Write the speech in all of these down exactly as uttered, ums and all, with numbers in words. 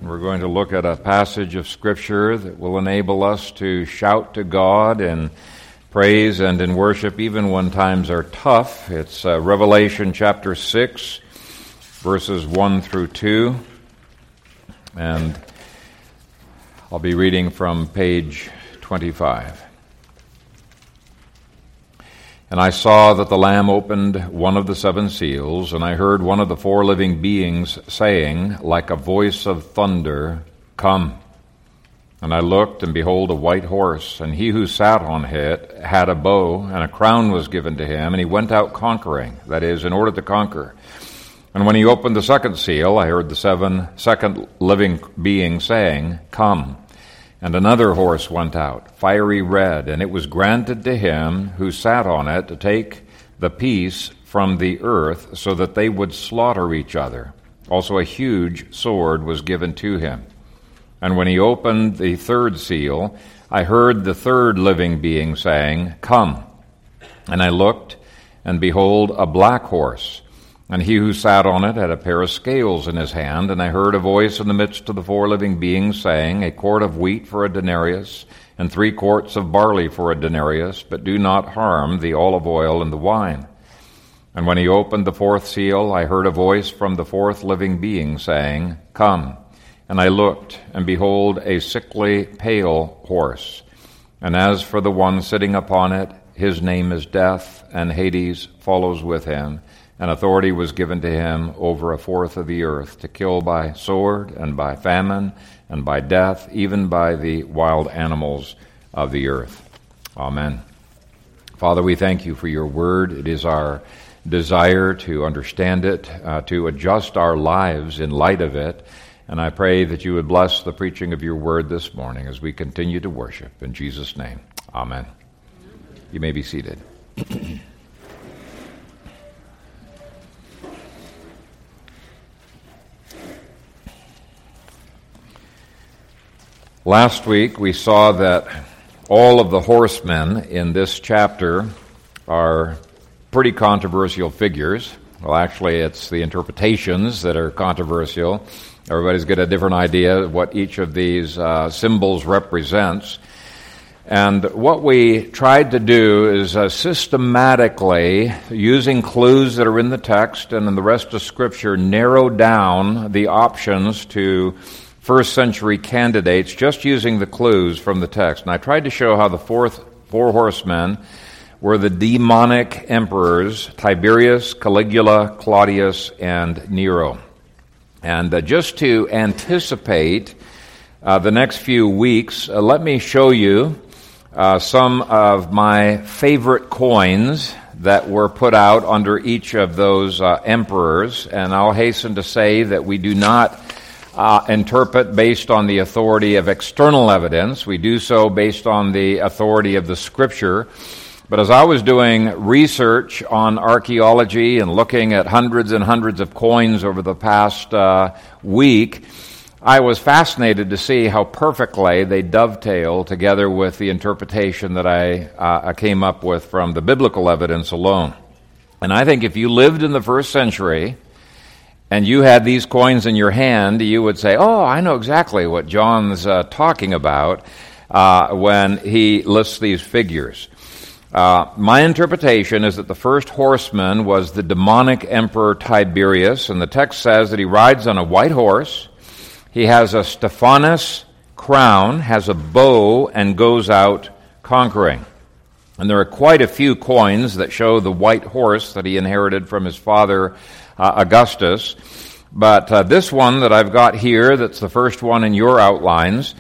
We're going to look at a passage of Scripture that will enable us to shout to God in praise and in worship even when times are tough. It's uh, Revelation chapter six, verses one through two. And I'll be reading from page twenty-five. And I saw that the Lamb opened one of the seven seals, and I heard one of the four living beings saying, like a voice of thunder, "Come." And I looked, and behold, a white horse, and he who sat on it had a bow, and a crown was given to him, and he went out conquering, that is, in order to conquer. And when he opened the second seal, I heard the seven second living being saying, "Come." And another horse went out, fiery red, and it was granted to him who sat on it to take the peace from the earth, so that they would slaughter each other. Also a huge sword was given to him. And when he opened the third seal, I heard the third living being saying, "Come." And I looked, and behold, a black horse. And he who sat on it had a pair of scales in his hand, and I heard a voice in the midst of the four living beings saying, "A quart of wheat for a denarius, and three quarts of barley for a denarius, but do not harm the olive oil and the wine." And when he opened the fourth seal, I heard a voice from the fourth living being saying, "Come." And I looked, and behold, a sickly, pale horse. And as for the one sitting upon it, his name is Death, and Hades follows with him. And authority was given to him over a fourth of the earth, to kill by sword, and by famine, and by death, even by the wild animals of the earth. Amen. Father, we thank you for your word. It is our desire to understand it, uh, to adjust our lives in light of it. And I pray that you would bless the preaching of your word this morning as we continue to worship. In Jesus' name, amen. You may be seated. Last week we saw that all of the horsemen in this chapter are pretty controversial figures. Well, actually, it's the interpretations that are controversial. Everybody's got a different idea of what each of these uh, symbols represents. And what we tried to do is uh, systematically, using clues that are in the text and in the rest of Scripture, narrow down the options to first century candidates just using the clues from the text. And I tried to show how the fourth four horsemen were the demonic emperors, Tiberius, Caligula, Claudius, and Nero. And uh, just to anticipate uh, the next few weeks, uh, let me show you uh, some of my favorite coins that were put out under each of those uh, emperors. And I'll hasten to say that we do not Uh, interpret based on the authority of external evidence. We do so based on the authority of the Scripture. But as I was doing research on archaeology and looking at hundreds and hundreds of coins over the past uh, week, I was fascinated to see how perfectly they dovetail together with the interpretation that I uh, came up with from the biblical evidence alone. And I think if you lived in the first century and you had these coins in your hand, you would say, "Oh, I know exactly what John's uh, talking about uh, when he lists these figures." Uh, my interpretation is that the first horseman was the demonic emperor Tiberius, and the text says that he rides on a white horse. He has a Stephanos crown, has a bow, and goes out conquering. And there are quite a few coins that show the white horse that he inherited from his father Uh, Augustus, but uh, this one that I've got here, that's the first one in your outlines,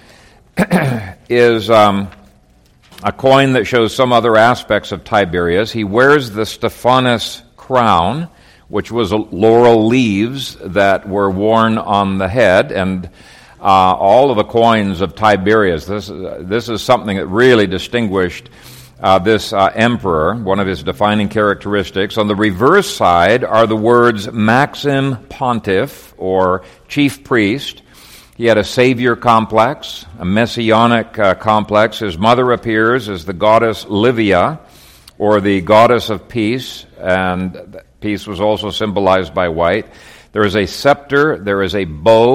is um, a coin that shows some other aspects of Tiberius. He wears the Stephanos crown, which was laurel leaves that were worn on the head, and uh, all of the coins of Tiberius, this, uh, this is something that really distinguished Uh, this uh, emperor, one of his defining characteristics. On the reverse side are the words Maxim Pontiff, or chief priest. He had a savior complex, a messianic uh, complex. His mother appears as the goddess Livia, or the goddess of peace, and peace was also symbolized by white. There is a scepter, there is a bow,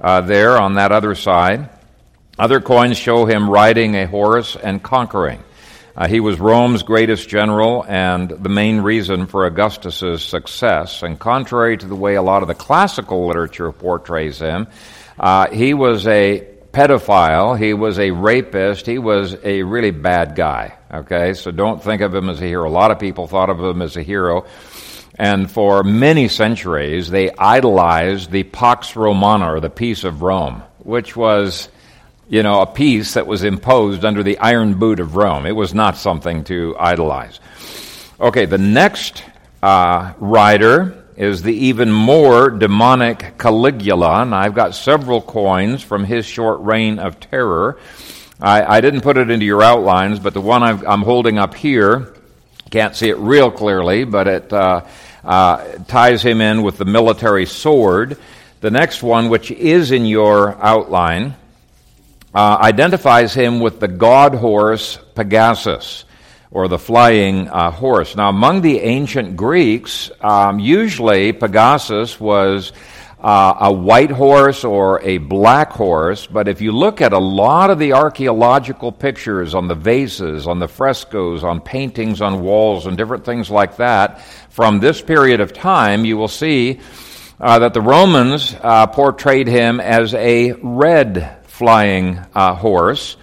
uh, there on that other side. Other coins show him riding a horse and conquering. Uh, he was Rome's greatest general and the main reason for Augustus's success. And contrary to the way a lot of the classical literature portrays him, uh, he was a pedophile, he was a rapist, he was a really bad guy. Okay, so don't think of him as a hero. A lot of people thought of him as a hero. And for many centuries, they idolized the Pax Romana, or the peace of Rome, which was, you know, a peace that was imposed under the iron boot of Rome. It was not something to idolize. Okay, the next uh, rider is the even more demonic Caligula, and I've got several coins from his short reign of terror. I, I didn't put it into your outlines, but the one I've, I'm holding up here, can't see it real clearly, but it uh, uh, ties him in with the military sword. The next one, which is in your outline, Uh, identifies him with the god horse Pegasus, or the flying uh, horse. Now, among the ancient Greeks, um, usually Pegasus was uh, a white horse or a black horse, but if you look at a lot of the archaeological pictures on the vases, on the frescoes, on paintings on walls, and different things like that, from this period of time, you will see uh, that the Romans uh, portrayed him as a red flying uh, horse.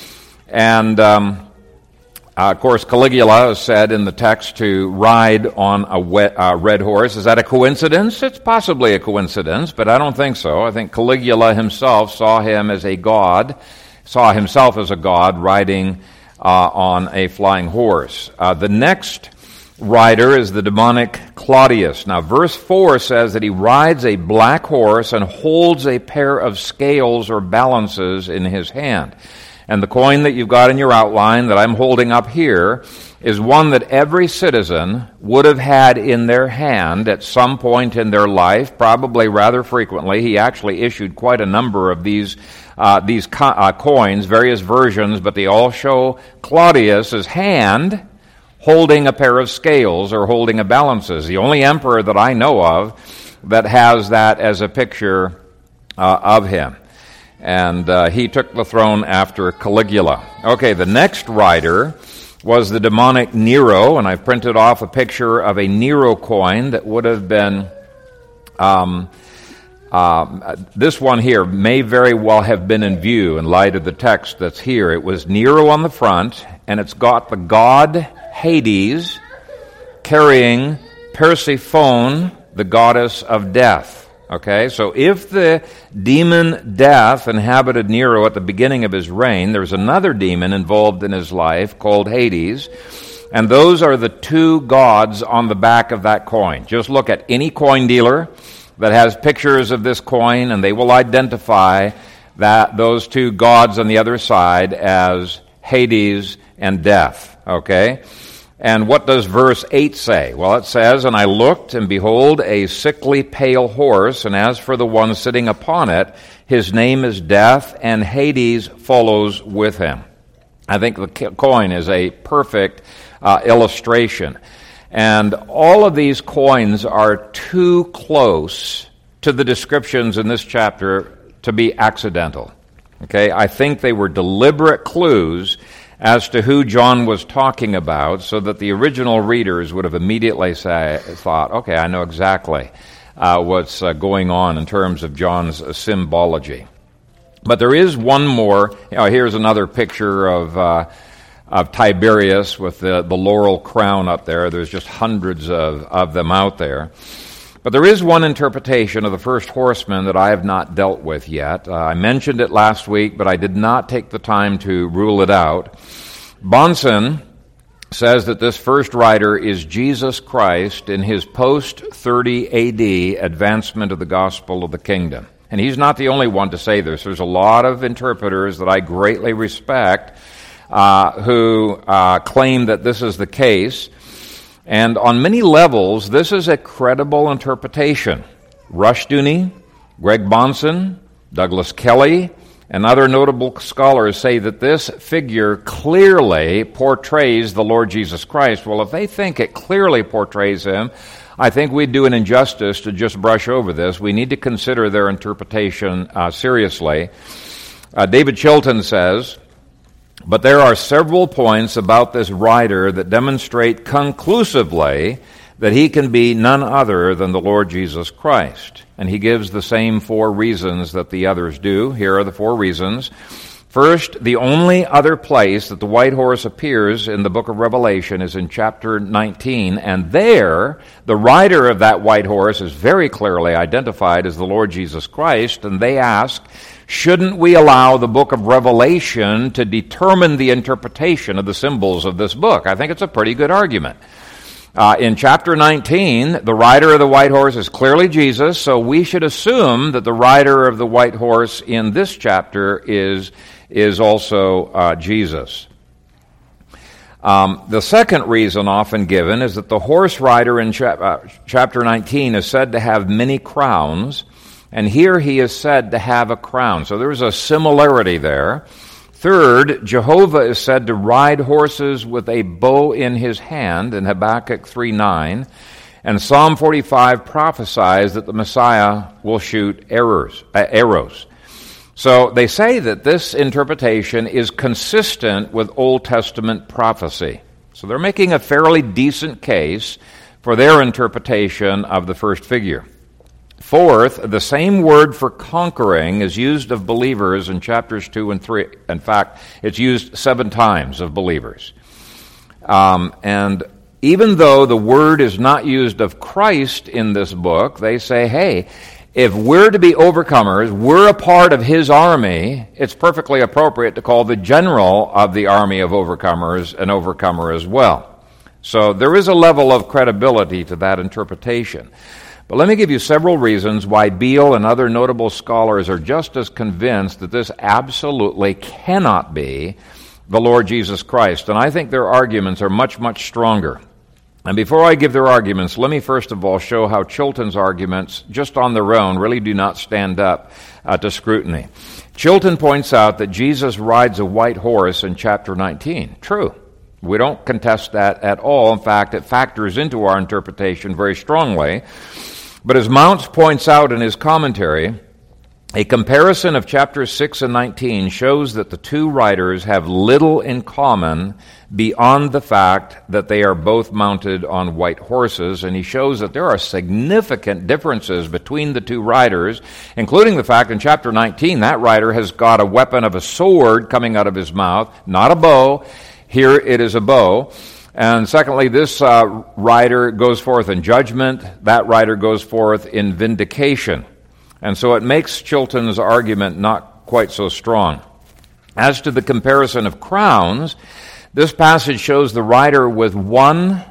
And, um, uh, of course, Caligula is said in the text to ride on a wet, uh, red horse. Is that a coincidence? It's possibly a coincidence, but I don't think so. I think Caligula himself saw him as a god, saw himself as a god riding uh, on a flying horse. Uh, the next rider is the demonic Claudius. Now, verse four says that he rides a black horse and holds a pair of scales or balances in his hand. And the coin that you've got in your outline that I'm holding up here is one that every citizen would have had in their hand at some point in their life, probably rather frequently. He actually issued quite a number of these uh, these co- uh, coins, various versions, but they all show Claudius's hand holding a pair of scales or holding a balances. The only emperor that I know of that has that as a picture uh, of him. And uh, he took the throne after Caligula. Okay, the next rider was the demonic Nero, and I've printed off a picture of a Nero coin that would have been... Um, uh, this one here may very well have been in view in light of the text that's here. It was Nero on the front, and it's got the god Hades carrying Persephone, the goddess of death. Okay, so if the demon Death inhabited Nero at the beginning of his reign, there's another demon involved in his life called Hades, and those are the two gods on the back of that coin. Just look at any coin dealer that has pictures of this coin, and they will identify that those two gods on the other side as Hades and Death. Okay? And what does verse eight say? Well, it says, "And I looked, and behold, a sickly pale horse, and as for the one sitting upon it, his name is Death, and Hades follows with him." I think the coin is a perfect uh, illustration. And all of these coins are too close to the descriptions in this chapter to be accidental. Okay, I think they were deliberate clues as to who John was talking about, so that the original readers would have immediately say, thought, okay, I know exactly uh, what's uh, going on in terms of John's uh, symbology. But there is one more. You know, here's another picture of uh, of Tiberius with the, the laurel crown up there. There's just hundreds of, of them out there. But there is one interpretation of the first horseman that I have not dealt with yet. Uh, I mentioned it last week, but I did not take the time to rule it out. Bonson says that this first rider is Jesus Christ in his post thirty A D advancement of the gospel of the kingdom. And he's not the only one to say this. There's a lot of interpreters that I greatly respect uh, who uh, claim that this is the case. And on many levels, this is a credible interpretation. Rushdoony, Greg Bonson, Douglas Kelly, and other notable scholars say that this figure clearly portrays the Lord Jesus Christ. Well, if they think it clearly portrays him, I think we'd do an injustice to just brush over this. We need to consider their interpretation uh, seriously. Uh, David Chilton says, "But there are several points about this writer that demonstrate conclusively that he can be none other than the Lord Jesus Christ." And he gives the same four reasons that the others do. Here are the four reasons. First, the only other place that the white horse appears in the book of Revelation is in chapter nineteen, and there, the rider of that white horse is very clearly identified as the Lord Jesus Christ, and they ask, shouldn't we allow the book of Revelation to determine the interpretation of the symbols of this book? I think it's a pretty good argument. Uh, in chapter nineteen, the rider of the white horse is clearly Jesus, so we should assume that the rider of the white horse in this chapter is, is also uh, Jesus. Um, the second reason often given is that the horse rider in cha- uh, chapter nineteen is said to have many crowns, and here he is said to have a crown. So there's a similarity there. Third, Jehovah is said to ride horses with a bow in his hand in Habakkuk three nine, and Psalm forty-five prophesies that the Messiah will shoot arrows. Uh, arrows. So they say that this interpretation is consistent with Old Testament prophecy. So they're making a fairly decent case for their interpretation of the first figure. Fourth, the same word for conquering is used of believers in chapters two and three. In fact, it's used seven times of believers. Um, and even though the word is not used of Christ in this book, they say, hey, if we're to be overcomers, we're a part of his army, it's perfectly appropriate to call the general of the army of overcomers an overcomer as well. So there is a level of credibility to that interpretation. But let me give you several reasons why Beale and other notable scholars are just as convinced that this absolutely cannot be the Lord Jesus Christ. And I think their arguments are much, much stronger. And before I give their arguments, let me first of all show how Chilton's arguments, just on their own, really do not stand up uh, to scrutiny. Chilton points out that Jesus rides a white horse in chapter nineteen. True. We don't contest that at all. In fact, it factors into our interpretation very strongly. But as Mounce points out in his commentary, a comparison of chapters six and nineteen shows that the two writers have little in common beyond the fact that they are both mounted on white horses, and he shows that there are significant differences between the two riders, including the fact in chapter nineteen that rider has got a weapon of a sword coming out of his mouth, not a bow. Here it is a bow. And secondly, this uh, rider goes forth in judgment. That rider goes forth in vindication. And so it makes Chilton's argument not quite so strong. As to the comparison of crowns, this passage shows the rider with one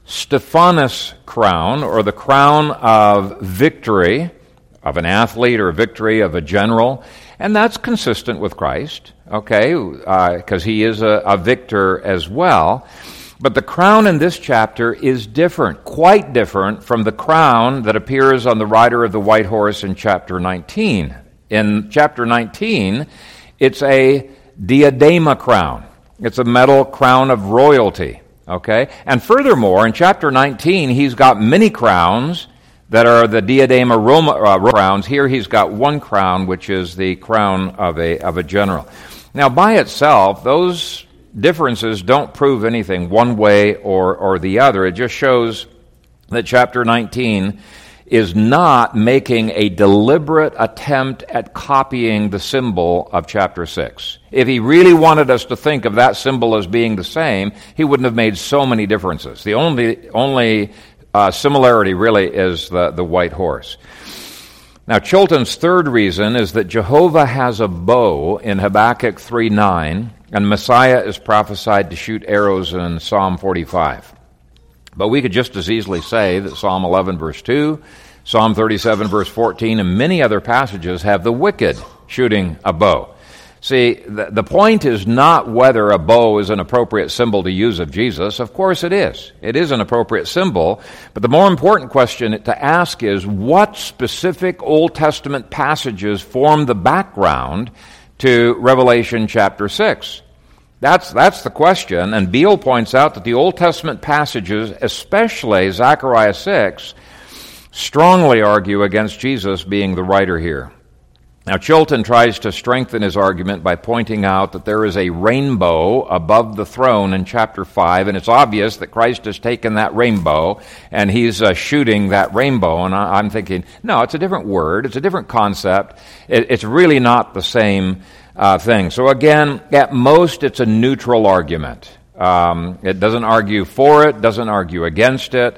Stephanos crown, or the crown of victory, of an athlete, or victory of a general. And that's consistent with Christ, okay, because uh, he is a, a victor as well. But the crown in this chapter is different, quite different from the crown that appears on the rider of the white horse in chapter nineteen. In chapter nineteen, it's a diadema crown. It's a metal crown of royalty, okay? And furthermore, in chapter nineteen, he's got many crowns that are the diadema Roma, uh, crowns. Here he's got one crown, which is the crown of a, of a general. Now, by itself, those differences don't prove anything one way or, or the other. It just shows that chapter nineteen is not making a deliberate attempt at copying the symbol of chapter six. If he really wanted us to think of that symbol as being the same, he wouldn't have made so many differences. The only only uh, similarity really is the, the white horse. Now, Chilton's third reason is that Jehovah has a bow in Habakkuk three nine, and Messiah is prophesied to shoot arrows in Psalm forty-five. But we could just as easily say that Psalm eleven verse two, Psalm thirty-seven verse fourteen, and many other passages have the wicked shooting a bow. See, the, the point is not whether a bow is an appropriate symbol to use of Jesus. Of course it is. It is an appropriate symbol. But the more important question to ask is, what specific Old Testament passages form the background to Revelation chapter six? That's, that's the question, and Beale points out that the Old Testament passages, especially Zechariah six, strongly argue against Jesus being the writer here. Now, Chilton tries to strengthen his argument by pointing out that there is a rainbow above the throne in chapter five, and it's obvious that Christ has taken that rainbow and he's uh, shooting that rainbow. And I, I'm thinking, no, it's a different word, it's a different concept. It, it's really not the same uh, thing. So again, at most, it's a neutral argument. Um, it doesn't argue for it, doesn't argue against it.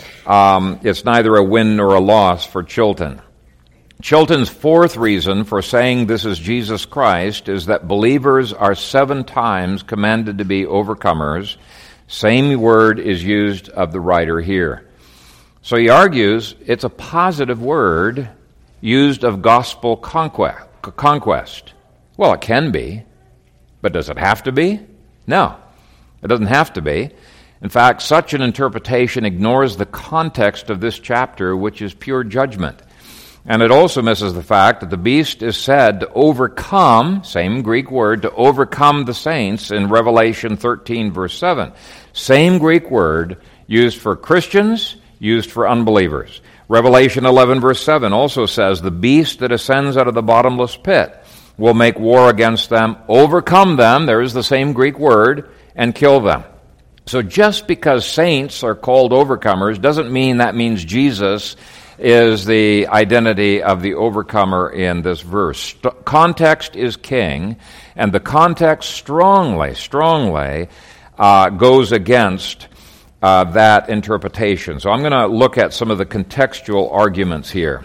Um, it's neither a win nor a loss for Chilton. Chilton's fourth reason for saying this is Jesus Christ is that believers are seven times commanded to be overcomers. Same word is used of the writer here. So he argues it's a positive word used of gospel conquest. Well, it can be, but does it have to be? No, it doesn't have to be. In fact, such an interpretation ignores the context of this chapter, which is pure judgment. And it also misses the fact that the beast is said to overcome, same Greek word, to overcome the saints in Revelation thirteen, verse seven. Same Greek word used for Christians, used for unbelievers. Revelation eleven, verse seven also says, the beast that ascends out of the bottomless pit will make war against them, overcome them, there is the same Greek word, and kill them. So just because saints are called overcomers doesn't mean that means Jesus is the identity of the overcomer in this verse. St- context is king, and the context strongly, strongly uh, goes against uh, that interpretation. So I'm going to look at some of the contextual arguments here.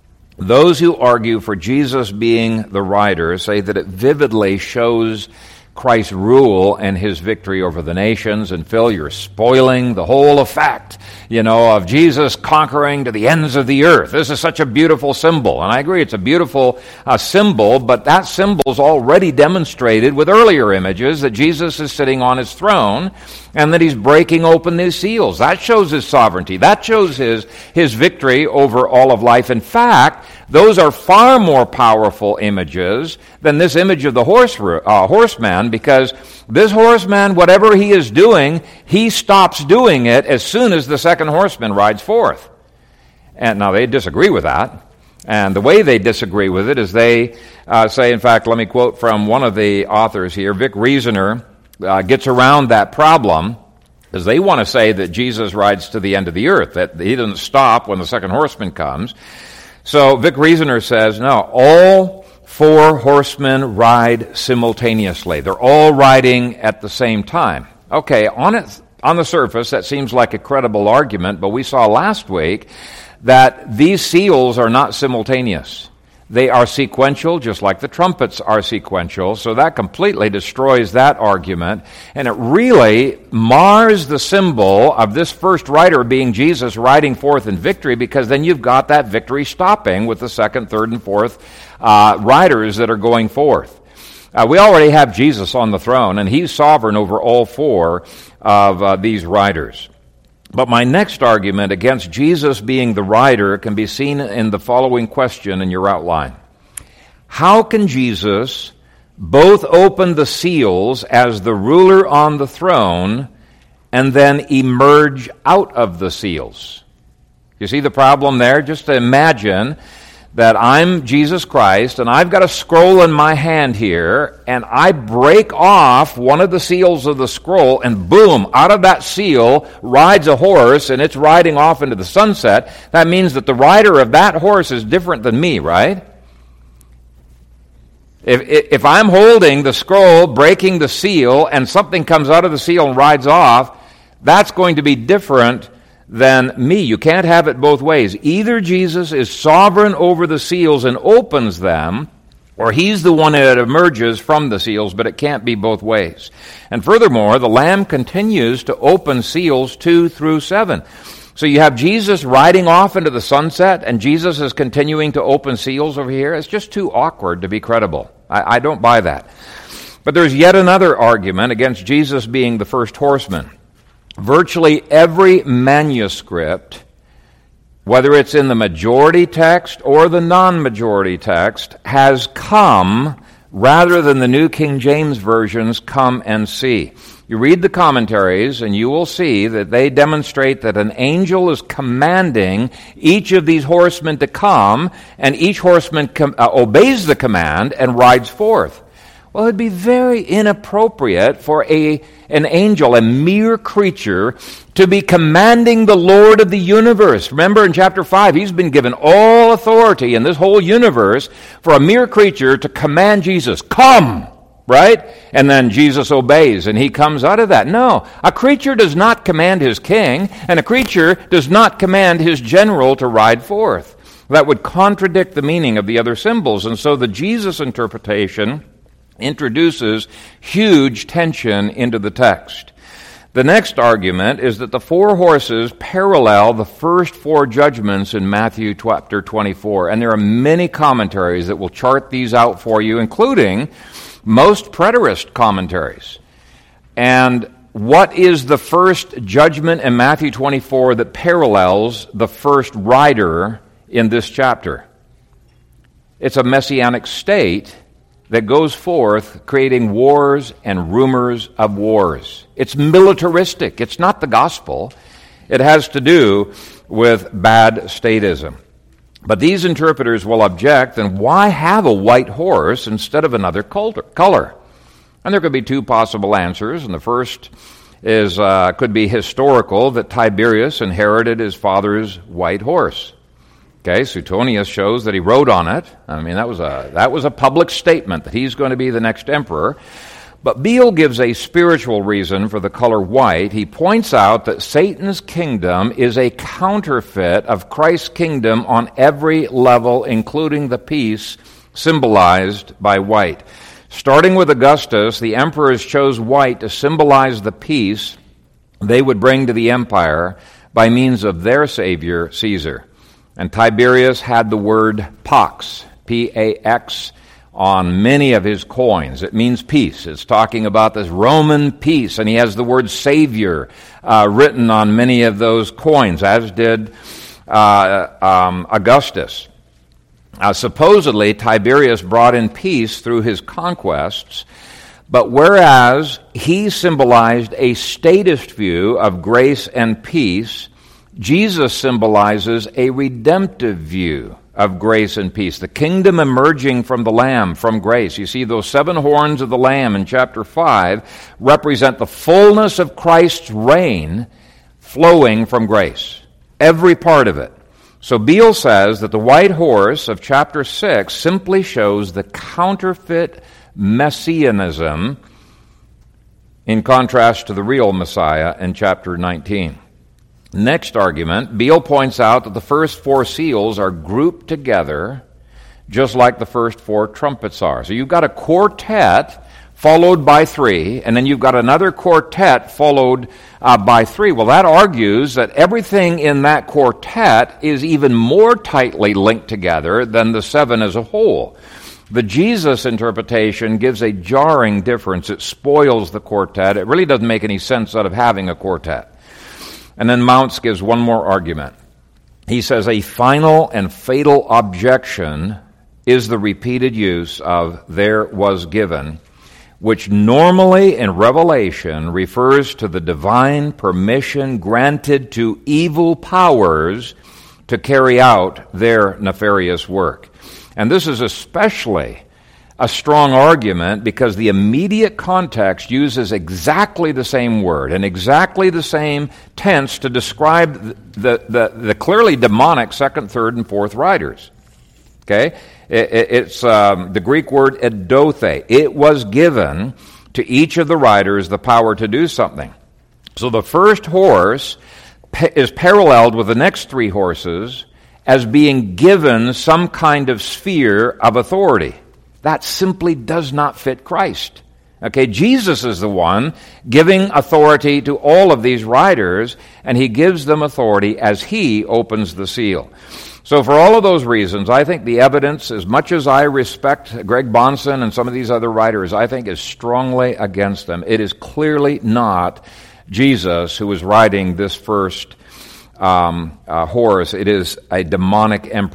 Those who argue for Jesus being the writer say that it vividly shows Christ's rule and his victory over the nations. And Phil, you're spoiling the whole effect, you know, of Jesus conquering to the ends of the earth. This is such a beautiful symbol. And I agree, it's a beautiful uh, symbol, but that symbol is already demonstrated with earlier images that Jesus is sitting on his throne and that he's breaking open these seals. That shows his sovereignty. That shows his, his victory over all of life. In fact, those are far more powerful images than this image of the horse, uh, horseman, because this horseman, whatever he is doing, he stops doing it as soon as the second horseman rides forth. And now they disagree with that. And the way they disagree with it is they uh, say, in fact, let me quote from one of the authors here, Vic Reasoner uh, gets around that problem, because they want to say that Jesus rides to the end of the earth, that he doesn't stop when the second horseman comes. So Vic Reasoner says, no, all four horsemen ride simultaneously. They're all riding at the same time. Okay, on it, on the surface, that seems like a credible argument, but we saw last week that these seals are not simultaneous. They are sequential, just like the trumpets are sequential, so that completely destroys that argument, and it really mars the symbol of this first rider being Jesus riding forth in victory, because then you've got that victory stopping with the second, third, and fourth uh, riders that are going forth. Uh, we already have Jesus on the throne, and he's sovereign over all four of uh, these riders. But my next argument against Jesus being the rider can be seen in the following question in your outline. How can Jesus both open the seals as the ruler on the throne and then emerge out of the seals? You see the problem there? Just to imagine that I'm Jesus Christ, and I've got a scroll in my hand here, and I break off one of the seals of the scroll, and boom, out of that seal rides a horse, and it's riding off into the sunset. That means that the rider of that horse is different than me, right? If, if I'm holding the scroll, breaking the seal, and something comes out of the seal and rides off, that's going to be different than me. You can't have it both ways. Either Jesus is sovereign over the seals and opens them, or he's the one that emerges from the seals, but it can't be both ways. And furthermore, the Lamb continues to open seals two through seven. So you have Jesus riding off into the sunset, and Jesus is continuing to open seals over here. It's just too awkward to be credible. I, I don't buy that. But there's yet another argument against Jesus being the first horseman. Virtually every manuscript, whether it's in the majority text or the non-majority text, has come rather than the New King James version's come and see. You read the commentaries and you will see that they demonstrate that an angel is commanding each of these horsemen to come, and each horseman com- uh, obeys the command and rides forth. Well, it'd be very inappropriate for a an angel, a mere creature, to be commanding the Lord of the universe. Remember in chapter five, he's been given all authority in this whole universe for a mere creature to command Jesus, come, right? And then Jesus obeys and he comes out of that. No, a creature does not command his king, and a creature does not command his general to ride forth. That would contradict the meaning of the other symbols. And so the Jesus interpretation introduces huge tension into the text. The next argument is that the four horses parallel the first four judgments in Matthew chapter twenty-four, and there are many commentaries that will chart these out for you, including most preterist commentaries. And what is the first judgment in Matthew twenty-four that parallels the first rider in this chapter? It's a messianic state that goes forth creating wars and rumors of wars. It's militaristic. It's not the gospel. It has to do with bad statism. But these interpreters will object, then why have a white horse instead of another color? And there could be two possible answers, and the first is uh, could be historical, that Tiberius inherited his father's white horse. Okay, Suetonius shows that he rode on it. I mean, that was a that was a public statement that he's going to be the next emperor. But Beale gives a spiritual reason for the color white. He points out that Satan's kingdom is a counterfeit of Christ's kingdom on every level, including the peace symbolized by white. Starting with Augustus, the emperors chose white to symbolize the peace they would bring to the empire by means of their savior, Caesar. And Tiberius had the word pax, P A X, on many of his coins. It means peace. It's talking about this Roman peace. And he has the word Savior uh, written on many of those coins, as did uh, um, Augustus. Uh, supposedly, Tiberius brought in peace through his conquests, but whereas he symbolized a statist view of grace and peace, Jesus symbolizes a redemptive view of grace and peace, the kingdom emerging from the Lamb, from grace. You see, those seven horns of the Lamb in chapter five represent the fullness of Christ's reign flowing from grace, every part of it. So Beale says that the white horse of chapter six simply shows the counterfeit messianism in contrast to the real Messiah in chapter nineteen. Next argument, Beale points out that the first four seals are grouped together just like the first four trumpets are. So you've got a quartet followed by three, and then you've got another quartet followed uh, by three. Well, that argues that everything in that quartet is even more tightly linked together than the seven as a whole. The Jesus interpretation gives a jarring difference. It spoils the quartet. It really doesn't make any sense out of having a quartet. And then Mounce gives one more argument. He says a final and fatal objection is the repeated use of there was given, which normally in Revelation refers to the divine permission granted to evil powers to carry out their nefarious work. And this is especially a strong argument because the immediate context uses exactly the same word and exactly the same tense to describe the, the, the clearly demonic second, third, and fourth riders. Okay? It, it, it's um, the Greek word edothe. It was given to each of the riders the power to do something. So the first horse is paralleled with the next three horses as being given some kind of sphere of authority. That simply does not fit Christ. Okay, Jesus is the one giving authority to all of these riders, and he gives them authority as he opens the seal. So for all of those reasons, I think the evidence, as much as I respect Greg Bonson and some of these other writers, I think is strongly against them. It is clearly not Jesus who is riding this first um, uh, horse. It is a demonic emperor.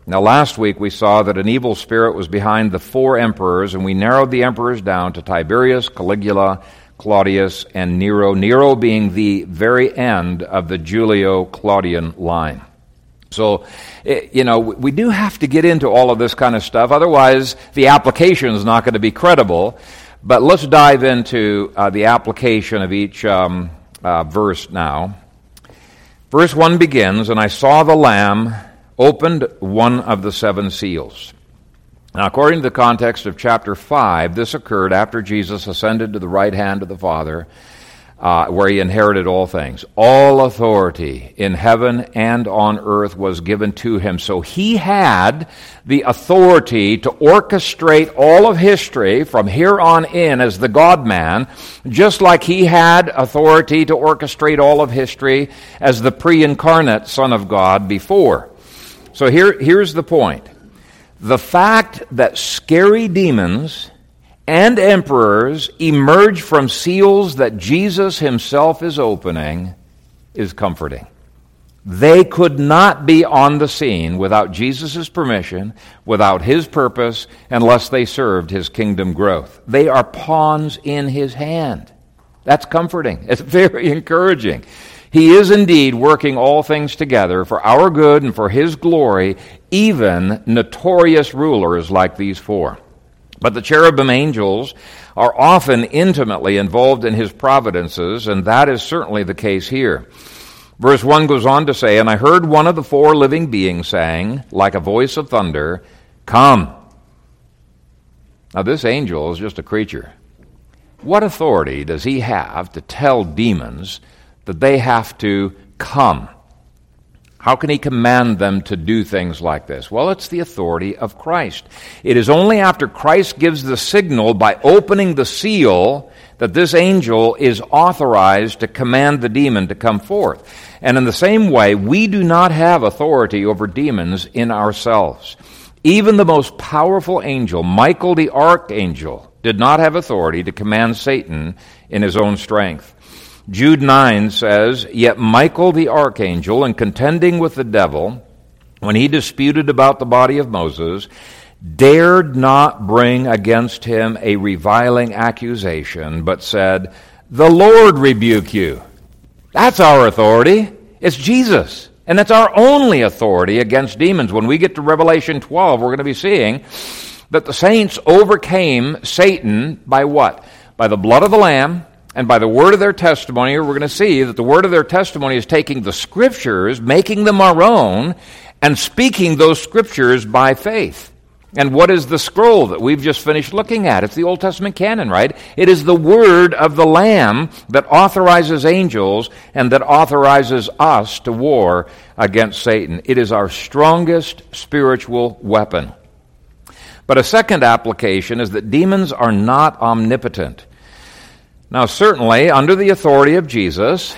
Now, last week we saw that an evil spirit was behind the four emperors, and we narrowed the emperors down to Tiberius, Caligula, Claudius, and Nero, Nero being the very end of the Julio-Claudian line. So, you know, we do have to get into all of this kind of stuff, otherwise the application is not going to be credible. But let's dive into uh, the application of each um, uh, verse now. Verse one begins, "And I saw the Lamb opened one of the seven seals." Now, according to the context of chapter five, this occurred after Jesus ascended to the right hand of the Father, uh, where he inherited all things. All authority in heaven and on earth was given to him. So he had the authority to orchestrate all of history from here on in as the God-man, just like he had authority to orchestrate all of history as the pre-incarnate Son of God before. So here, here's the point. The fact that scary demons and emperors emerge from seals that Jesus himself is opening is comforting. They could not be on the scene without Jesus' permission, without his purpose, unless they served his kingdom growth. They are pawns in his hand. That's comforting. It's very encouraging. He is indeed working all things together for our good and for his glory, even notorious rulers like these four. But the cherubim angels are often intimately involved in his providences, and that is certainly the case here. Verse one goes on to say, "And I heard one of the four living beings saying, like a voice of thunder, 'Come.'" Now this angel is just a creature. What authority does he have to tell demons that they have to come? How can he command them to do things like this? Well, it's the authority of Christ. It is only after Christ gives the signal by opening the seal that this angel is authorized to command the demon to come forth. And in the same way, we do not have authority over demons in ourselves. Even the most powerful angel, Michael the archangel, did not have authority to command Satan in his own strength. Jude nine says, "Yet Michael the archangel, in contending with the devil, when he disputed about the body of Moses, dared not bring against him a reviling accusation, but said, 'The Lord rebuke you.'" That's our authority. It's Jesus. And that's our only authority against demons. When we get to Revelation twelve, we're going to be seeing that the saints overcame Satan by what? By the blood of the Lamb, and by the word of their testimony. We're going to see that the word of their testimony is taking the Scriptures, making them our own, and speaking those Scriptures by faith. And what is the scroll that we've just finished looking at? It's the Old Testament canon, right? It is the word of the Lamb that authorizes angels and that authorizes us to war against Satan. It is our strongest spiritual weapon. But a second application is that demons are not omnipotent. Now, certainly, under the authority of Jesus,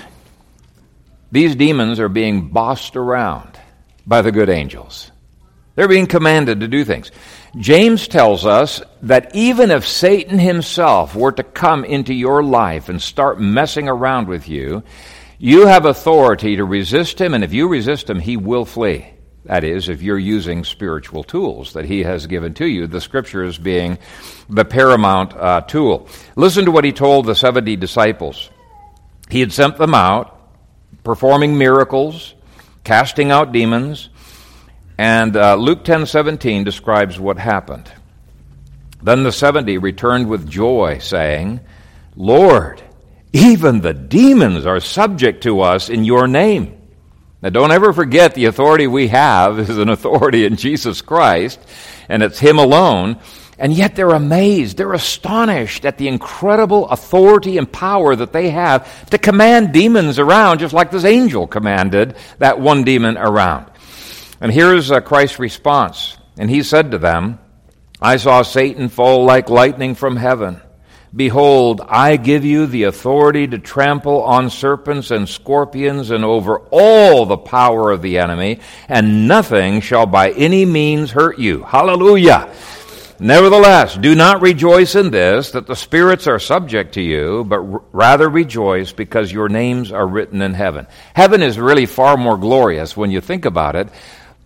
these demons are being bossed around by the good angels. They're being commanded to do things. James tells us that even if Satan himself were to come into your life and start messing around with you, you have authority to resist him, and if you resist him, he will flee. That is, if you're using spiritual tools that he has given to you, the Scriptures being the paramount uh, tool. Listen to what he told the seventy disciples. He had sent them out, performing miracles, casting out demons, and uh, Luke ten seventeen describes what happened. Then the seventy returned with joy, saying, "Lord, even the demons are subject to us in your name." Now, don't ever forget the authority we have is an authority in Jesus Christ, and it's him alone. And yet they're amazed, they're astonished at the incredible authority and power that they have to command demons around, just like this angel commanded that one demon around. And here's uh, Christ's response. And he said to them, "I saw Satan fall like lightning from heaven. Behold, I give you the authority to trample on serpents and scorpions and over all the power of the enemy, and nothing shall by any means hurt you." Hallelujah! "Nevertheless, do not rejoice in this, that the spirits are subject to you, but r- rather rejoice because your names are written in heaven." Heaven is really far more glorious when you think about it.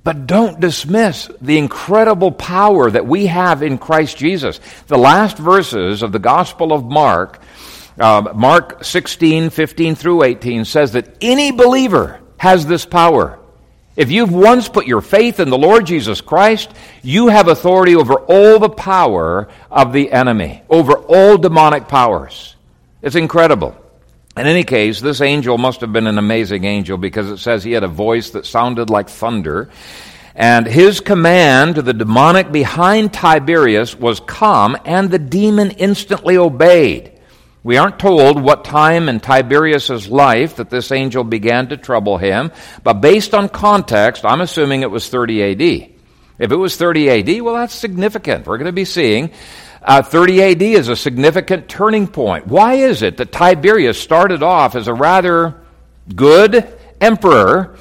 But don't dismiss the incredible power that we have in Christ Jesus. The last verses of the Gospel of Mark, uh, Mark sixteen, fifteen through eighteen, says that any believer has this power. If you've once put your faith in the Lord Jesus Christ, you have authority over all the power of the enemy, over all demonic powers. It's incredible. In any case, this angel must have been an amazing angel because it says he had a voice that sounded like thunder. And his command to the demonic behind Tiberius was come, and the demon instantly obeyed. We aren't told what time in Tiberius' life that this angel began to trouble him, but based on context, I'm assuming it was thirty A D. If it was thirty A D, well, that's significant. We're going to be seeing uh, thirty A D is a significant turning point. Why is it that Tiberius started off as a rather good emperor,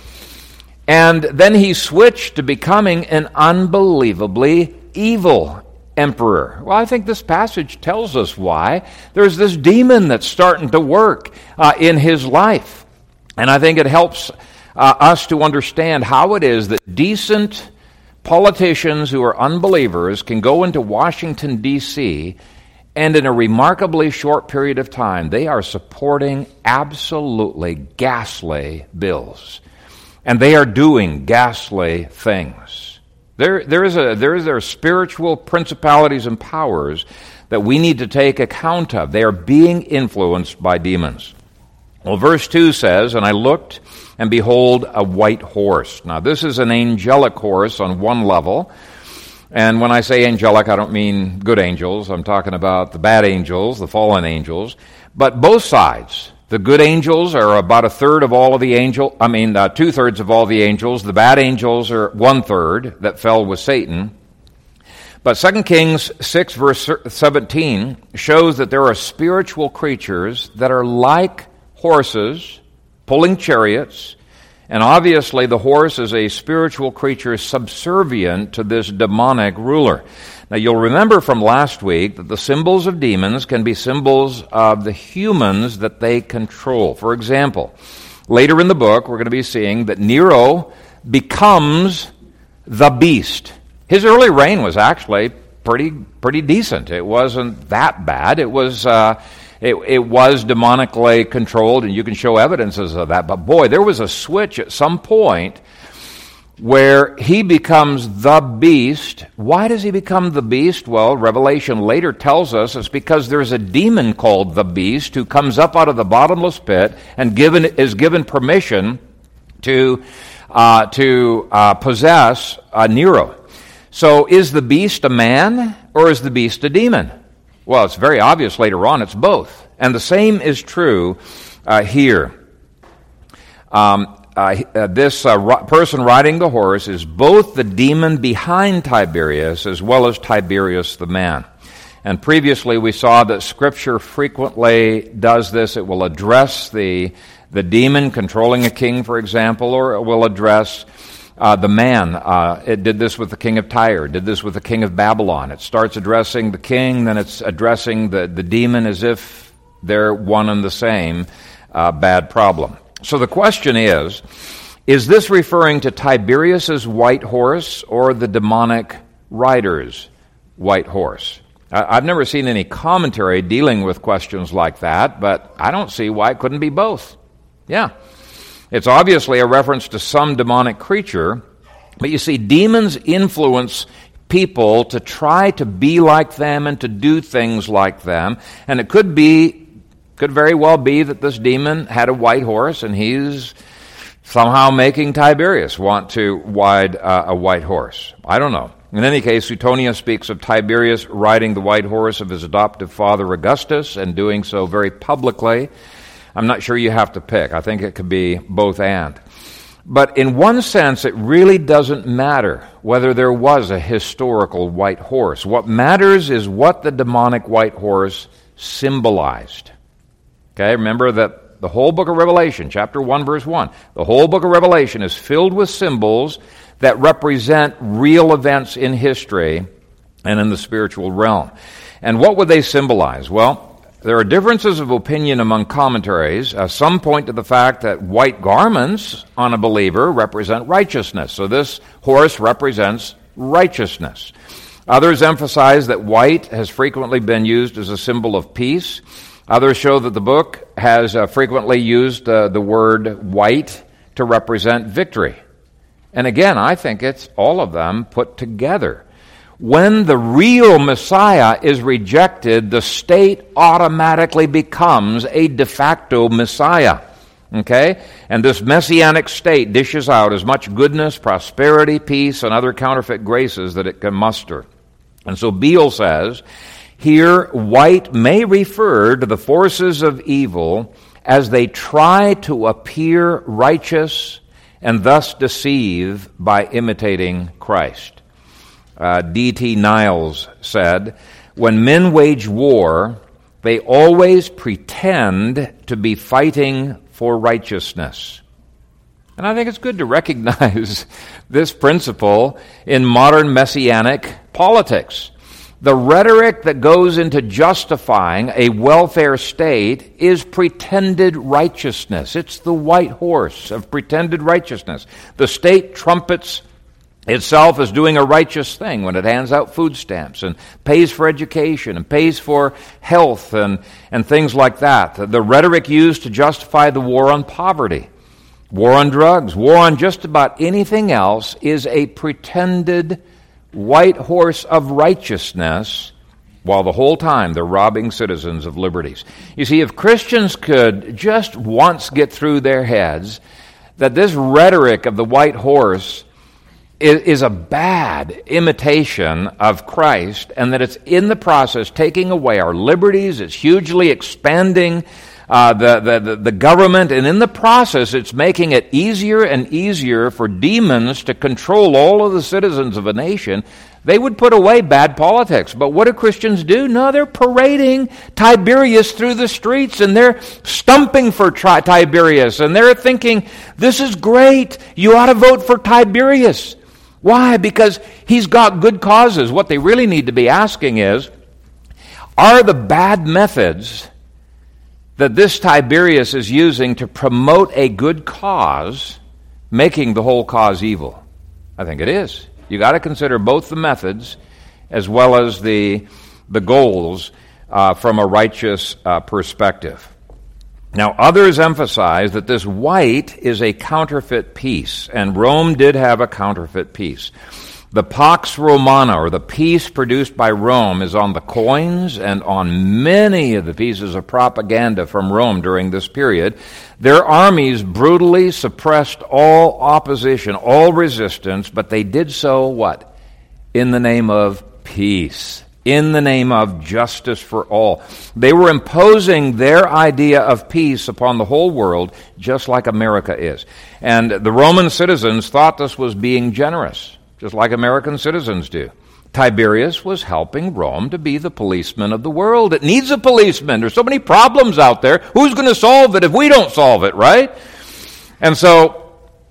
and then he switched to becoming an unbelievably evil emperor? Well, I think this passage tells us why. There's this demon that's starting to work uh, in his life. And I think it helps uh, us to understand how it is that decent politicians who are unbelievers can go into Washington, D C, and in a remarkably short period of time, they are supporting absolutely ghastly bills. And they are doing ghastly things. There, there is a, there is there are spiritual principalities and powers that we need to take account of. They are being influenced by demons. Well, verse two says, "And I looked, and behold, a white horse." Now, this is an angelic horse on one level. And when I say angelic, I don't mean good angels. I'm talking about the bad angels, the fallen angels. But both sides. The good angels are about a third of all of the angels, I mean, uh, two-thirds of all the angels. The bad angels are one-third that fell with Satan. But Second Kings six, verse seventeen, shows that there are spiritual creatures that are like horses, pulling chariots, and obviously the horse is a spiritual creature subservient to this demonic ruler. Now, you'll remember from last week that the symbols of demons can be symbols of the humans that they control. For example, later in the book, we're going to be seeing that Nero becomes the beast. His early reign was actually pretty pretty decent. It wasn't that bad. It was uh, it, it was demonically controlled, and you can show evidences of that. But boy, there was a switch at some point where he becomes the beast. Why does he become the beast? Well, Revelation later tells us it's because there's a demon called the beast who comes up out of the bottomless pit and given is given permission to uh, to uh, possess uh, Nero. So is the beast a man or is the beast a demon? Well, it's very obvious later on it's both. And the same is true uh, here. Um, Uh, uh, this uh, ri- person riding the horse is both the demon behind Tiberius as well as Tiberius the man. And previously we saw that Scripture frequently does this. It will address the, the demon controlling a king, for example, or it will address uh, the man. Uh, it did this with the king of Tyre, did this with the king of Babylon. It starts addressing the king, then it's addressing the, the demon as if they're one and the same uh, bad problem. So the question is, is this referring to Tiberius's white horse or the demonic rider's white horse? I've never seen any commentary dealing with questions like that, but I don't see why it couldn't be both. Yeah. It's obviously a reference to some demonic creature, but you see, demons influence people to try to be like them and to do things like them, and it could be Could very well be that this demon had a white horse and he's somehow making Tiberius want to ride uh, a white horse. I don't know. In any case, Suetonius speaks of Tiberius riding the white horse of his adoptive father Augustus and doing so very publicly. I'm not sure you have to pick. I think it could be both and. But in one sense, it really doesn't matter whether there was a historical white horse. What matters is what the demonic white horse symbolized. Okay, remember that the whole book of Revelation, chapter one, verse one, the whole book of Revelation is filled with symbols that represent real events in history and in the spiritual realm. And what would they symbolize? Well, There are differences of opinion among commentaries. Uh, some point to the fact that white garments on a believer represent righteousness. So this horse represents righteousness. Others emphasize that white has frequently been used as a symbol of peace. Others show that the book has uh, frequently used uh, the word white to represent victory. And again, I think it's all of them put together. When the real Messiah is rejected, the state automatically becomes a de facto Messiah. Okay? And this messianic state dishes out as much goodness, prosperity, peace, and other counterfeit graces that it can muster. And so Beale says, here, white may refer to the forces of evil as they try to appear righteous and thus deceive by imitating Christ. Uh, D T Niles said, when men wage war, they always pretend to be fighting for righteousness. And I think it's good to recognize this principle in modern messianic politics. The rhetoric that goes into justifying a welfare state is pretended righteousness. It's the white horse of pretended righteousness. The state trumpets itself as doing a righteous thing when it hands out food stamps and pays for education and pays for health and, and things like that. The, the rhetoric used to justify the war on poverty, war on drugs, war on just about anything else is a pretended white horse of righteousness, while the whole time they're robbing citizens of liberties. You see, if Christians could just once get through their heads that this rhetoric of the white horse is, is a bad imitation of Christ, and that it's in the process taking away our liberties, it's hugely expanding Uh, the, the, the government, and in the process it's making it easier and easier for demons to control all of the citizens of a nation, they would put away bad politics. But what do Christians do? No, they're parading Tiberius through the streets, and they're stumping for tri- Tiberius, and they're thinking, this is great, you ought to vote for Tiberius. Why? Because he's got good causes. What they really need to be asking is, are the bad methods that this Tiberius is using to promote a good cause making the whole cause evil? I think it is. You got to consider both the methods as well as the the goals uh, from a righteous uh, perspective. Now, others emphasize that this white is a counterfeit peace, and Rome did have a counterfeit peace. The Pax Romana, or the peace produced by Rome, is on the coins and on many of the pieces of propaganda from Rome during this period. Their armies brutally suppressed all opposition, all resistance, but they did so, what? In the name of peace, in the name of justice for all. They were imposing their idea of peace upon the whole world, just like America is. And the Roman citizens thought this was being generous, just like American citizens do. Tiberius was helping Rome to be the policeman of the world. It needs a policeman. There's so many problems out there. Who's going to solve it if we don't solve it, right? And so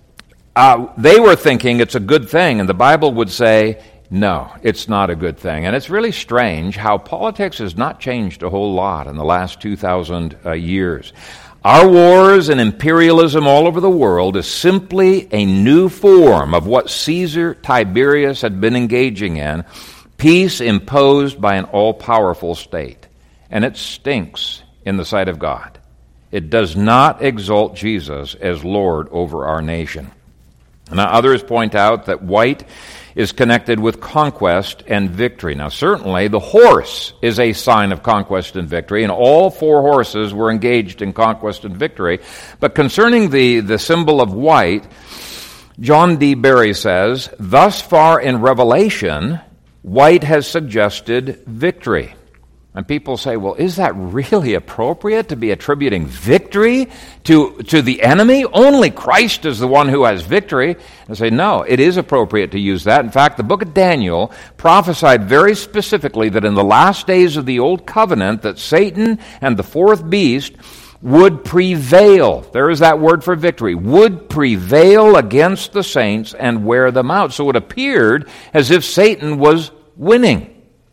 uh, they were thinking it's a good thing, and the Bible would say, no, it's not a good thing. And it's really strange how politics has not changed a whole lot in the last two thousand uh, years. Our wars and imperialism all over the world is simply a new form of what Caesar Tiberius had been engaging in, peace imposed by an all-powerful state. And it stinks in the sight of God. It does not exalt Jesus as Lord over our nation. Now, others point out that white is connected with conquest and victory. Now, certainly, the horse is a sign of conquest and victory, and all four horses were engaged in conquest and victory. But concerning the, the symbol of white, John D. Barry says, thus far in Revelation, white has suggested victory. And people say, well, is that really appropriate to be attributing victory to, to the enemy? Only Christ is the one who has victory. I say, no, it is appropriate to use that. In fact, the book of Daniel prophesied very specifically that in the last days of the Old Covenant, that Satan and the fourth beast would prevail. There is that word for victory. Would prevail against the saints and wear them out. So it appeared as if Satan was winning.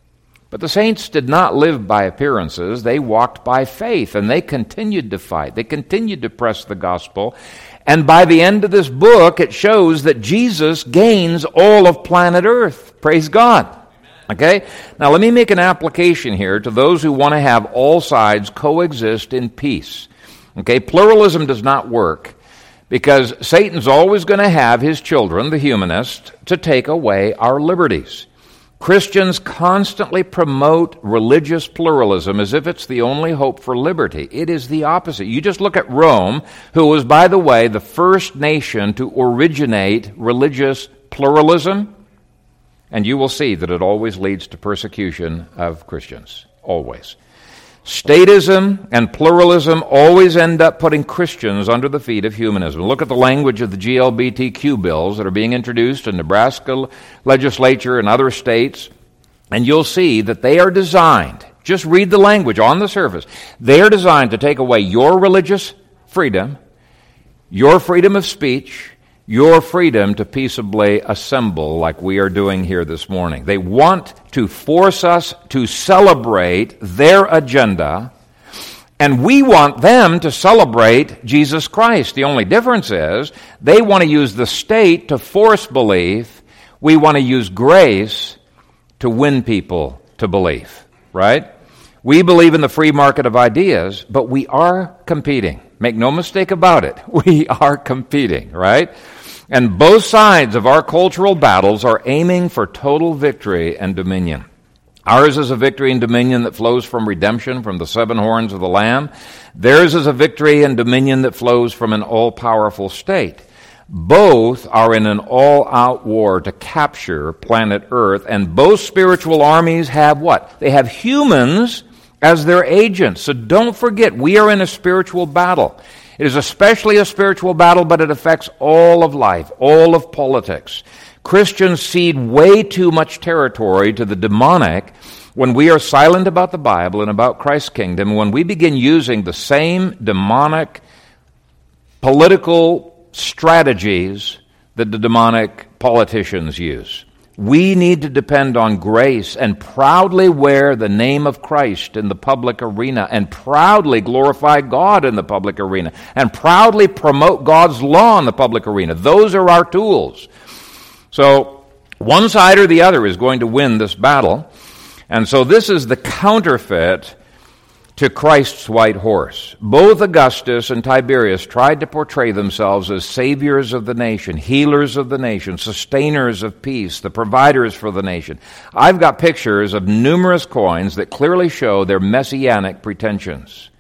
But the saints did not live by appearances. They walked by faith, and they continued to fight. They continued to press the gospel. And by the end of this book, it shows that Jesus gains all of planet Earth. Praise God. Okay? Now let me make an application here to those who want to have all sides coexist in peace. Okay? Pluralism does not work because Satan's always going to have his children, the humanists, to take away our liberties. Christians constantly promote religious pluralism as if it's the only hope for liberty. It is the opposite. You just look at Rome, who was, by the way, the first nation to originate religious pluralism, and you will see that it always leads to persecution of Christians. Always. Statism and pluralism always end up putting Christians under the feet of humanism. Look at the language of the G L B T Q bills that are being introduced in Nebraska legislature and other states, and you'll see that they are designed, just read the language on the surface, they are designed to take away your religious freedom, your freedom of speech, your freedom to peaceably assemble like we are doing here this morning. They want to force us to celebrate their agenda, and we want them to celebrate Jesus Christ. The only difference is they want to use the state to force belief. We want to use grace to win people to belief, right? We believe in the free market of ideas, but we are competing. Make no mistake about it. We are competing, right? And both sides of our cultural battles are aiming for total victory and dominion. Ours is a victory and dominion that flows from redemption, from the seven horns of the Lamb. Theirs is a victory and dominion that flows from an all-powerful state. Both are in an all-out war to capture planet Earth, and both spiritual armies have what? They have humans as their agents. So don't forget, we are in a spiritual battle. It is especially a spiritual battle, but it affects all of life, all of politics. Christians cede way too much territory to the demonic when we are silent about the Bible and about Christ's kingdom, when we begin using the same demonic political strategies that the demonic politicians use. We need to depend on grace and proudly wear the name of Christ in the public arena and proudly glorify God in the public arena and proudly promote God's law in the public arena. Those are our tools. So one side or the other is going to win this battle. And so this is the counterfeit to Christ's white horse. Both Augustus and Tiberius tried to portray themselves as saviors of the nation, healers of the nation, sustainers of peace, the providers for the nation. I've got pictures of numerous coins that clearly show their messianic pretensions.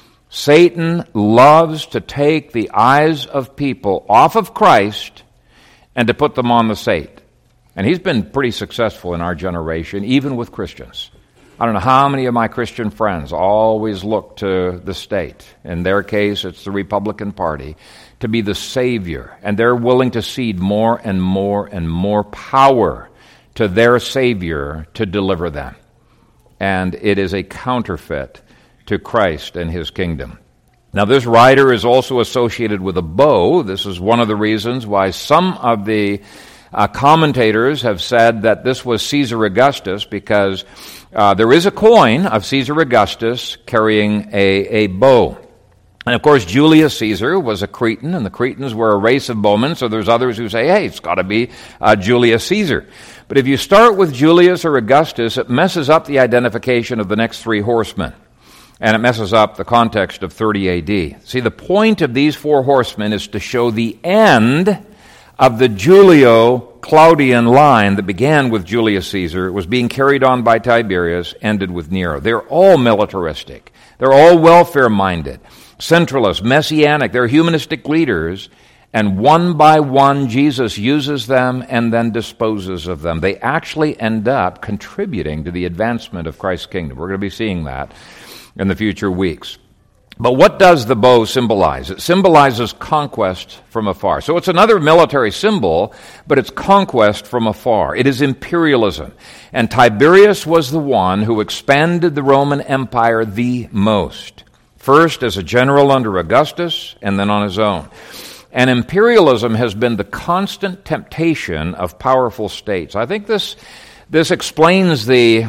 Satan loves to take the eyes of people off of Christ and to put them on the state. And he's been pretty successful in our generation, even with Christians. I don't know how many of my Christian friends always look to the state. In their case, it's the Republican Party, to be the savior. And they're willing to cede more and more and more power to their savior to deliver them. And it is a counterfeit to Christ and his kingdom. Now, this rider is also associated with a bow. This is one of the reasons why some of the uh, commentators have said that this was Caesar Augustus, because Uh, there is a coin of Caesar Augustus carrying a, a bow. And of course, Julius Caesar was a Cretan, and the Cretans were a race of bowmen, so there's others who say, hey, it's got to be uh, Julius Caesar. But if you start with Julius or Augustus, it messes up the identification of the next three horsemen. And it messes up the context of thirty A D. See, the point of these four horsemen is to show the end of the Julio-Claudian line that began with Julius Caesar, was being carried on by Tiberius, ended with Nero. They're all militaristic. They're all welfare-minded, centralist, messianic. They're humanistic leaders, and one by one, Jesus uses them and then disposes of them. They actually end up contributing to the advancement of Christ's kingdom. We're going to be seeing that in the future weeks. But what does the bow symbolize? It symbolizes conquest from afar. So it's another military symbol, but it's conquest from afar. It is imperialism. And Tiberius was the one who expanded the Roman Empire the most. First as a general under Augustus, and then on his own. And imperialism has been the constant temptation of powerful states. I think this, this explains the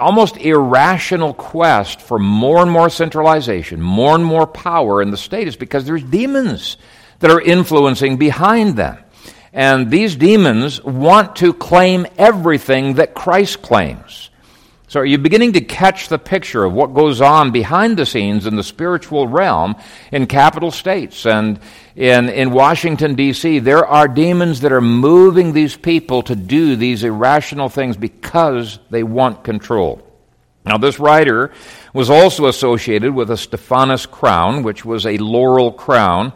almost irrational quest for more and more centralization, more and more power in the state is because there's demons that are influencing behind them. And these demons want to claim everything that Christ claims. So are you beginning to catch the picture of what goes on behind the scenes in the spiritual realm in capital states and in, in Washington, D C? There are demons that are moving these people to do these irrational things because they want control. Now, this writer was also associated with a Stephanos crown, which was a laurel crown.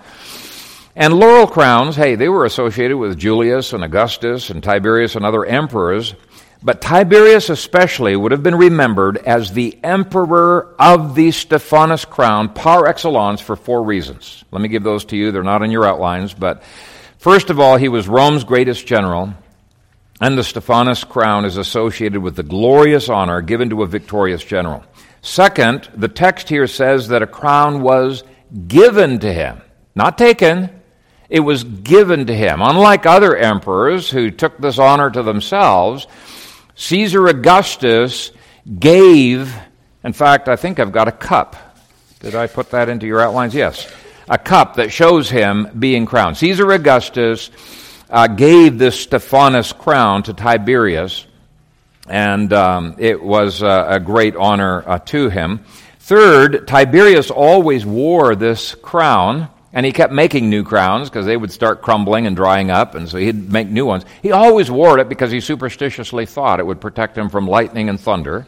And laurel crowns, hey, they were associated with Julius and Augustus and Tiberius and other emperors. But Tiberius especially would have been remembered as the emperor of the Stephanos crown par excellence for four reasons. Let me give those to you. They're not in your outlines. But first of all, he was Rome's greatest general. And the Stephanos crown is associated with the glorious honor given to a victorious general. Second, the text here says that a crown was given to him. Not taken. It was given to him. Unlike other emperors who took this honor to themselves, Caesar Augustus gave, in fact, I think I've got a cup. Did I put that into your outlines? Yes. A cup that shows him being crowned. Caesar Augustus uh, gave this Stephanos crown to Tiberius, and um, it was uh, a great honor uh, to him. Third, Tiberius always wore this crown. And he kept making new crowns because they would start crumbling and drying up, and so he'd make new ones. He always wore it because he superstitiously thought it would protect him from lightning and thunder.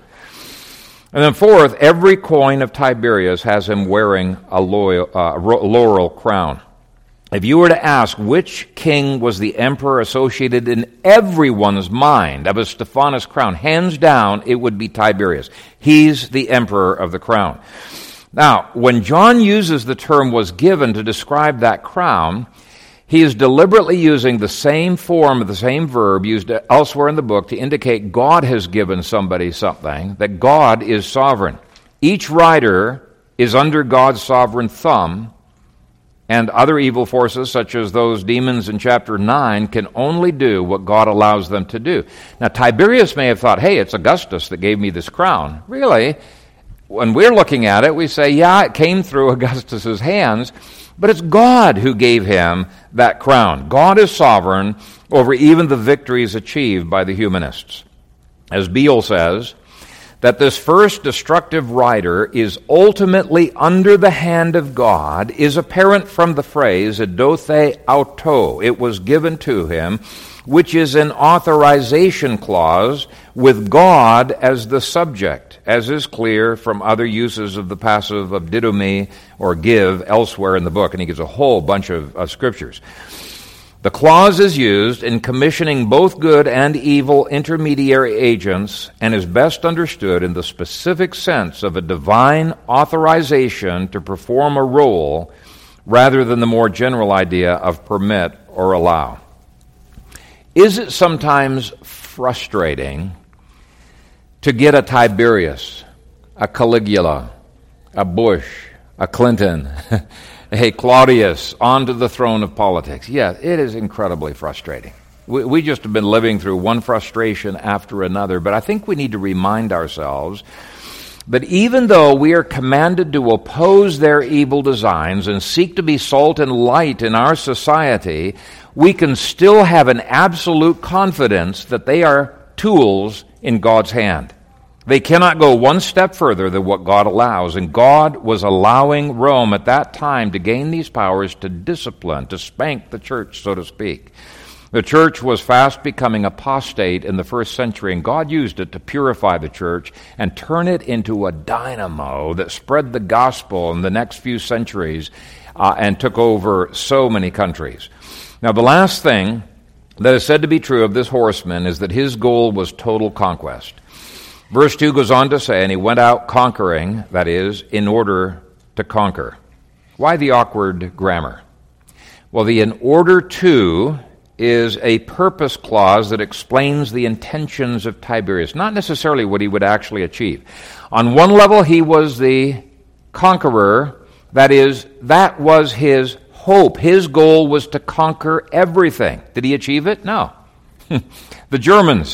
And then fourth, every coin of Tiberius has him wearing a loyal, uh, laurel crown. If you were to ask which king was the emperor associated in everyone's mind of a Stephanos crown, hands down, it would be Tiberius. He's the emperor of the crown. Now, when John uses the term was given to describe that crown, he is deliberately using the same form of the same verb used elsewhere in the book to indicate God has given somebody something, that God is sovereign. Each writer is under God's sovereign thumb, and other evil forces, such as those demons in chapter nine, can only do what God allows them to do. Now, Tiberius may have thought, hey, it's Augustus that gave me this crown. Really? When we're looking at it, we say, yeah, it came through Augustus's hands, but it's God who gave him that crown. God is sovereign over even the victories achieved by the humanists. As Beale says, that this first destructive writer is ultimately under the hand of God is apparent from the phrase, edothe auto, it was given to him, which is an authorization clause with God as the subject, as is clear from other uses of the passive of didomi or give elsewhere in the book. And he gives a whole bunch of, of scriptures. The clause is used in commissioning both good and evil intermediary agents and is best understood in the specific sense of a divine authorization to perform a role rather than the more general idea of permit or allow. Is it sometimes frustrating to get a Tiberius, a Caligula, a Bush, a Clinton, a Claudius onto the throne of politics? Yes, it is incredibly frustrating. We, we just have been living through one frustration after another, but I think we need to remind ourselves that even though we are commanded to oppose their evil designs and seek to be salt and light in our society, we can still have an absolute confidence that they are tools in God's hand. They cannot go one step further than what God allows, and God was allowing Rome at that time to gain these powers to discipline, to spank the church, so to speak. The church was fast becoming apostate in the first century, and God used it to purify the church and turn it into a dynamo that spread the gospel in the next few centuries uh, and took over so many countries. Now, the last thing that is said to be true of this horseman is that his goal was total conquest. Verse two goes on to say, and he went out conquering, that is, in order to conquer. Why the awkward grammar? Well, the in order to is a purpose clause that explains the intentions of Tiberius, not necessarily what he would actually achieve. On one level, he was the conqueror. That is, that was his hope. His goal was to conquer everything. Did he achieve it? No. The Germans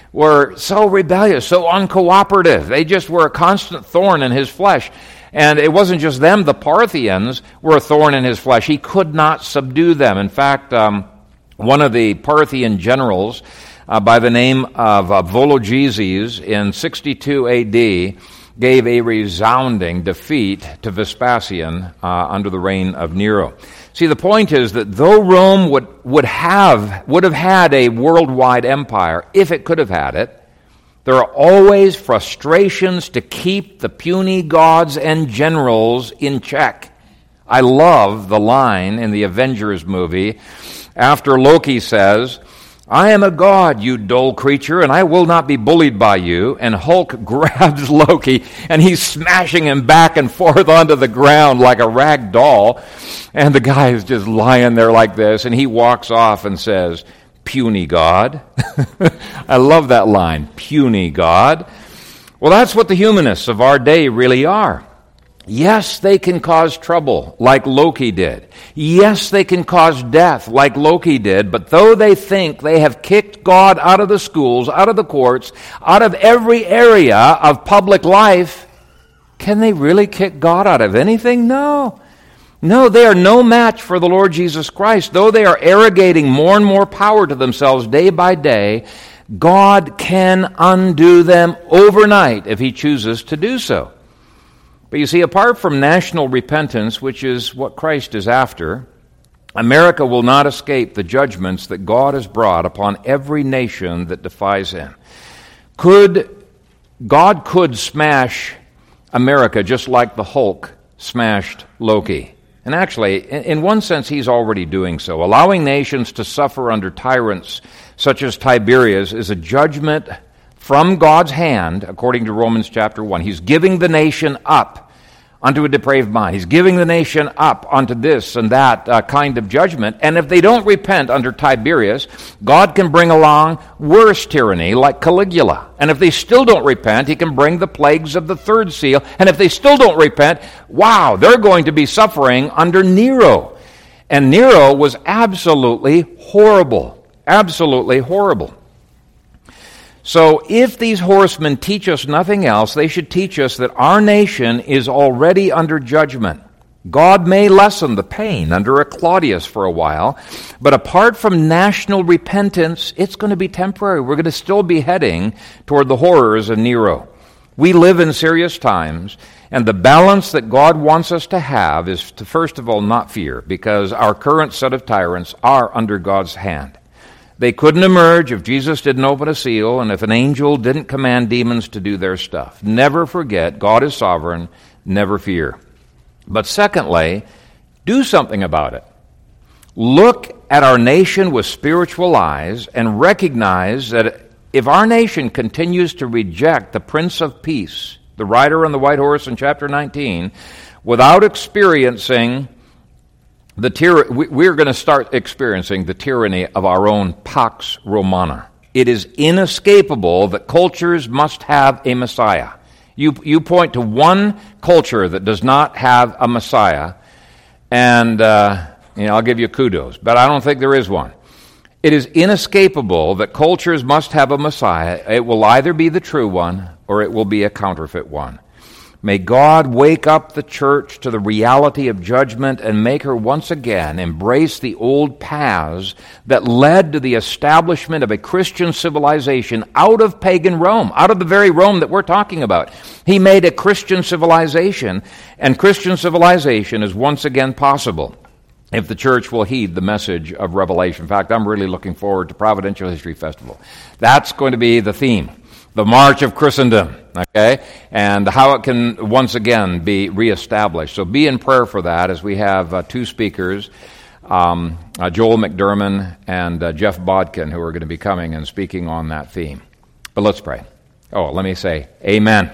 were so rebellious, so uncooperative. They just were a constant thorn in his flesh. And it wasn't just them, the Parthians were a thorn in his flesh. He could not subdue them. In fact, um, one of the Parthian generals uh, by the name of uh, Vologeses in sixty-two A D gave a resounding defeat to Vespasian uh, under the reign of Nero. See, the point is that though Rome would, would have would have had a worldwide empire, if it could have had it, there are always frustrations to keep the puny gods and generals in check. I love the line in the Avengers movie after Loki says, "I am a god, you dull creature, and I will not be bullied by you." And Hulk grabs Loki, and he's smashing him back and forth onto the ground like a rag doll. And the guy is just lying there like this, and he walks off and says, "Puny God." I love that line, puny God. Well, that's what the humanists of our day really are. Yes, they can cause trouble, like Loki did. Yes, they can cause death, like Loki did. But though they think they have kicked God out of the schools, out of the courts, out of every area of public life, can they really kick God out of anything? No. No, they are no match for the Lord Jesus Christ. Though they are arrogating more and more power to themselves day by day, God can undo them overnight if He chooses to do so. But you see, apart from national repentance, which is what Christ is after, America will not escape the judgments that God has brought upon every nation that defies Him. Could God could smash America just like the Hulk smashed Loki. And actually, in one sense, He's already doing so. Allowing nations to suffer under tyrants such as Tiberius is a judgment from God's hand, according to Romans chapter one. He's giving the nation up unto a depraved mind. He's giving the nation up unto this and that uh, kind of judgment. And if they don't repent under Tiberius, God can bring along worse tyranny like Caligula. And if they still don't repent, He can bring the plagues of the third seal. And if they still don't repent, wow, they're going to be suffering under Nero. And Nero was absolutely horrible. Absolutely horrible. So if these horsemen teach us nothing else, they should teach us that our nation is already under judgment. God may lessen the pain under a Claudius for a while, but apart from national repentance, it's going to be temporary. We're going to still be heading toward the horrors of Nero. We live in serious times, and the balance that God wants us to have is to, first of all, not fear, because our current set of tyrants are under God's hand. They couldn't emerge if Jesus didn't open a seal and if an angel didn't command demons to do their stuff. Never forget, God is sovereign, never fear. But secondly, do something about it. Look at our nation with spiritual eyes and recognize that if our nation continues to reject the Prince of Peace, the rider on the white horse in chapter nineteen, without experiencing The tyra- we're going to start experiencing the tyranny of our own Pax Romana. It is inescapable that cultures must have a Messiah. You, you point to one culture that does not have a Messiah, and uh, you know, I'll give you kudos, but I don't think there is one. It is inescapable that cultures must have a Messiah. It will either be the true one or it will be a counterfeit one. May God wake up the church to the reality of judgment and make her once again embrace the old paths that led to the establishment of a Christian civilization out of pagan Rome, out of the very Rome that we're talking about. He made a Christian civilization, and Christian civilization is once again possible if the church will heed the message of Revelation. In fact, I'm really looking forward to Providential History Festival. That's going to be the theme. The March of Christendom, okay, and how it can once again be reestablished. So be in prayer for that as we have uh, two speakers, um, uh, Joel McDermott and uh, Jeff Bodkin, who are going to be coming and speaking on that theme. But let's pray. Oh, let me say amen.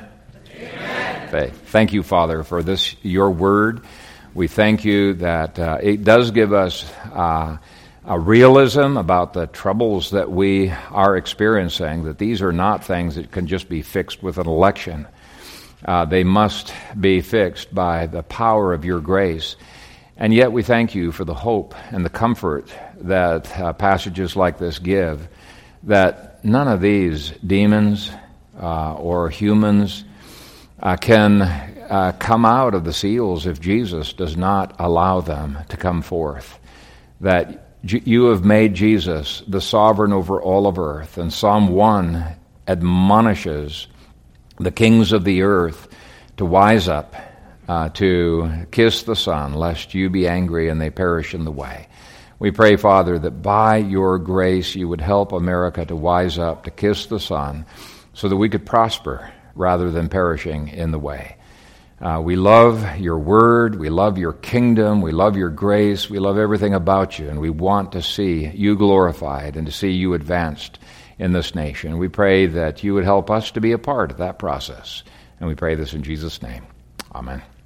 Amen. Thank you, Father, for this, your word. We thank you that uh, it does give us Uh, a realism about the troubles that we are experiencing, that these are not things that can just be fixed with an election. Uh, they must be fixed by the power of your grace. And yet we thank you for the hope and the comfort that uh, passages like this give, that none of these demons uh, or humans uh, can uh, come out of the seals if Jesus does not allow them to come forth. That you have made Jesus the sovereign over all of earth. And Psalm one admonishes the kings of the earth to wise up, uh, to kiss the Son, lest you be angry and they perish in the way. We pray, Father, that by your grace you would help America to wise up, to kiss the Son, so that we could prosper rather than perishing in the way. Uh, we love your word, we love your kingdom, we love your grace, we love everything about you, and we want to see you glorified and to see you advanced in this nation. We pray that you would help us to be a part of that process. And we pray this in Jesus' name. Amen.